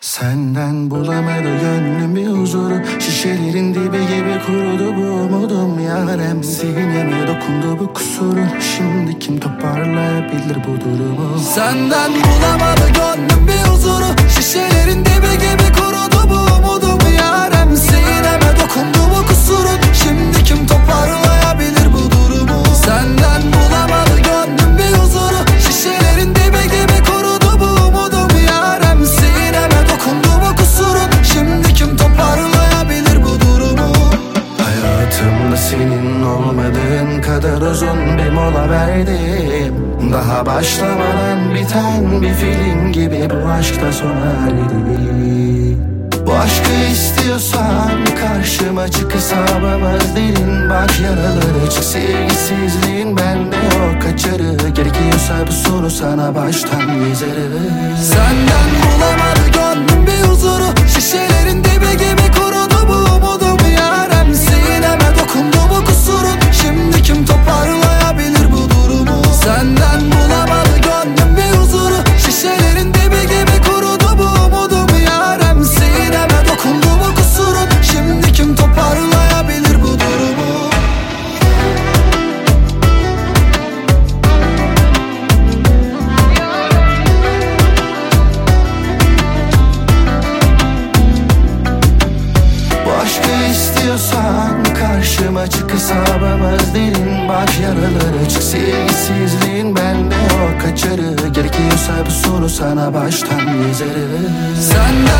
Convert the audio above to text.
Senden bulamadı gönlüm bir huzuru. Şişelerin dibi gibi kurudu bu umudum yarem. Sineme dokundu bu kusurun. Şimdi kim toparlayabilir bu durumu? Senden bulamadı gönlüm bir huzuru. Şişelerin dibi gibi kurudu bu umudum yarem. Sineme dokundu bu kusurun. Şimdi kim toparlayabilir bu durumu? Senden bulamadı gönlüm bir huzuru. Şişelerin dibi gibi kurudu bu umudum yarem. Sineme dokundu bu kusurun. Şimdi kim toparlayabilir bu durumu? Hayatımda senin olmadığın kadar uzun bir mola verdim. Daha başlamadan biten bir film gibi bu aşkta sona erdi. Bu aşkı istiyorsan karşıma çık, hesabımız derin. Bak yaraları çık, sevgisizliğin bende yok kaçarı. Gerekiyorsa bu sonu sana baştan yazarım. Senden bulamadı gönlüm bir huzuru. Şişelerin dibi gibi kurudu bu umudum yarem. Sineme dokundu bu kusurun. Şimdi kim toparlayabilir bu durumu? Senden bulamadı gönlüm bir huzuru. Şişelerin dibi gibi kurudu bu umudum yarem. Sineme dokundu bu kusurun. Şimdi kim toparlayabilir bu durumu? Bu aşkı istiyorsan karşıma çık, hesabımız derin. Bak yaraları çık, sevgisizliğin bende yok kaçarı. Gerekiyorsa bu sonu sana baştan yazarım. Senden